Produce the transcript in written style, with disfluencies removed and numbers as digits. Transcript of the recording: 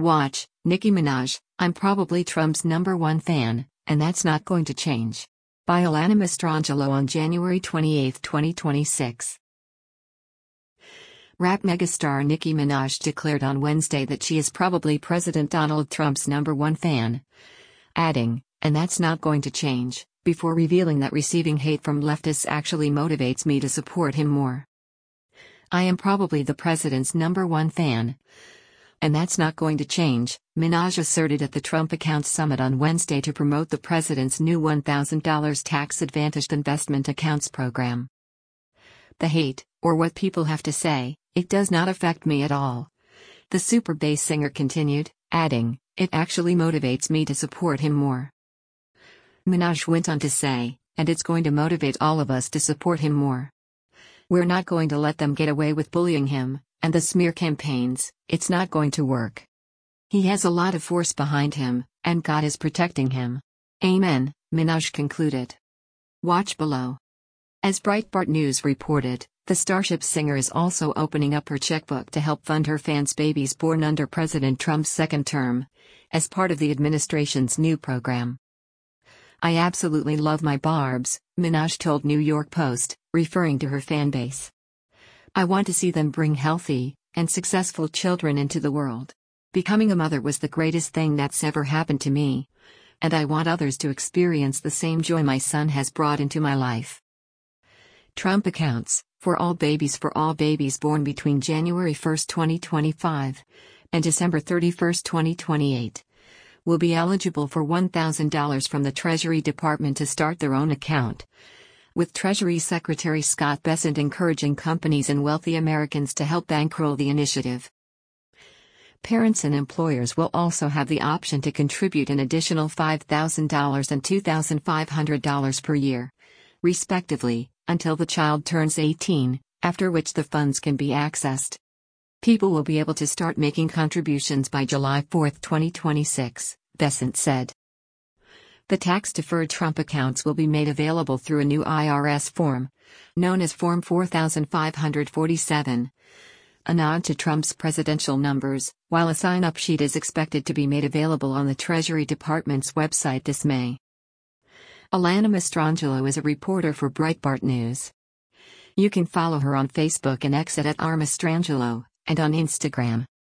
Watch, Nicki Minaj, I'm probably Trump's #1 fan, and that's not going to change. By Alana Mastrangelo on January 28, 2026. Rap megastar Nicki Minaj declared on Wednesday that she is probably President Donald Trump's #1 fan, adding, and that's not going to change, before revealing that receiving hate from leftists actually motivates me to support him more. I am probably the president's #1 fan, and that's not going to change, Minaj asserted at the Trump Accounts Summit on Wednesday to promote the president's new $1,000 tax-advantaged investment accounts program. The hate, or what people have to say, it does not affect me at all. The super bass singer continued, adding, it actually motivates me to support him more. Minaj went on to say, and it's going to motivate all of us to support him more. We're not going to let them get away with bullying him, and the smear campaigns, it's not going to work. He has a lot of force behind him, and God is protecting him. Amen, Minaj concluded. Watch below. As Breitbart News reported, the Starship singer is also opening up her checkbook to help fund her fans' babies born under President Trump's second term, as part of the administration's new program. I absolutely love my barbs, Minaj told New York Post, referring to her fan base. I want to see them bring healthy and successful children into the world. Becoming a mother was the greatest thing that's ever happened to me, and I want others to experience the same joy my son has brought into my life. Trump accounts, for all babies born between January 1, 2025, and December 31, 2028, will be eligible for $1,000 from the Treasury Department to start their own account, with Treasury Secretary Scott Bessent encouraging companies and wealthy Americans to help bankroll the initiative. Parents and employers will also have the option to contribute an additional $5,000 and $2,500 per year, respectively, until the child turns 18, after which the funds can be accessed. People will be able to start making contributions by July 4, 2026, Bessent said. The tax-deferred Trump accounts will be made available through a new IRS form, known as Form 4547, a nod to Trump's presidential numbers, while a sign-up sheet is expected to be made available on the Treasury Department's website this May. Alana Mastrangelo is a reporter for Breitbart News. You can follow her on Facebook and X at @rmastrangelo, and on Instagram.